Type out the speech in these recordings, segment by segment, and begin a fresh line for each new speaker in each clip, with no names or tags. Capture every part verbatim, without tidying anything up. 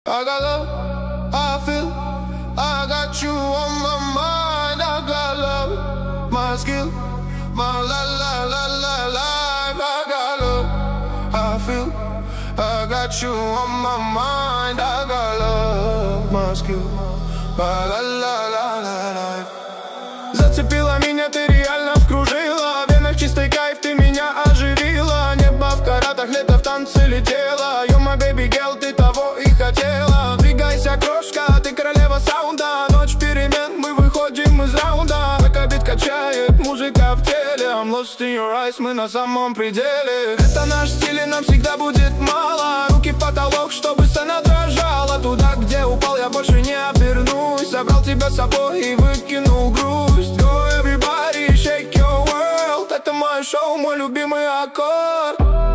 I got love, I feel, I got you on my mind. I got love, my skill, my la la la la life. I got love, I feel, I got you on my mind. I got love, my skill, my la la la la life. Зацепила меня, ты реально вкружила. В венах чистый кайф, ты меня оживила. Небо в каратах, лето в танце летела. You my baby girl, ты того и хотела. Двигайся, крошка, ты королева саунда. Ночь перемен, мы выходим из раунда. Пока бит качает, музыка в теле. I'm lost in your eyes, мы на самом пределе. Это наш стиль, и нам всегда будет мало. Руки в потолок, чтобы сцена дрожала. Туда, где упал, я больше не обернусь. Забрал тебя с собой и выкинул грусть. Go everybody, shake your world. Это мое шоу, мой любимый аккорд.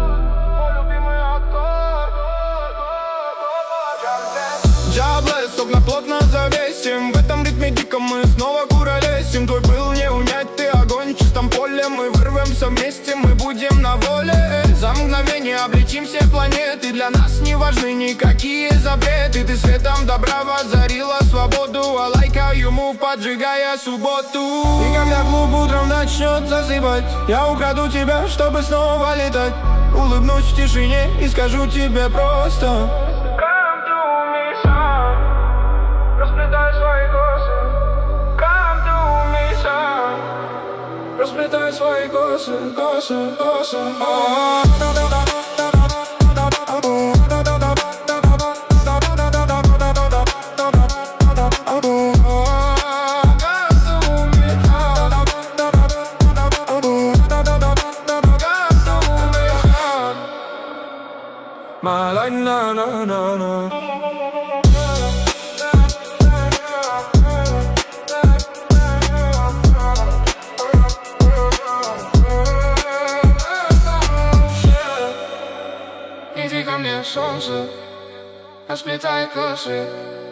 Джаблес, окна плотно завесим. В этом ритме дико мы снова куролесим. Твой пыл не унять, ты огонь в чистом поле. Мы вырвемся вместе, мы будем на воле. За мгновение облетим все планеты. Для нас не важны никакие запреты. Ты светом добра возарила свободу. I like how you move, поджигая субботу. И когда клуб утром начнет засыпать, я украду тебя, чтобы снова летать. Улыбнусь в тишине и скажу тебе просто: расплетай свои косы, косы, косы. My life, na na na na. Иди ко мне, солнце, расплетай косы.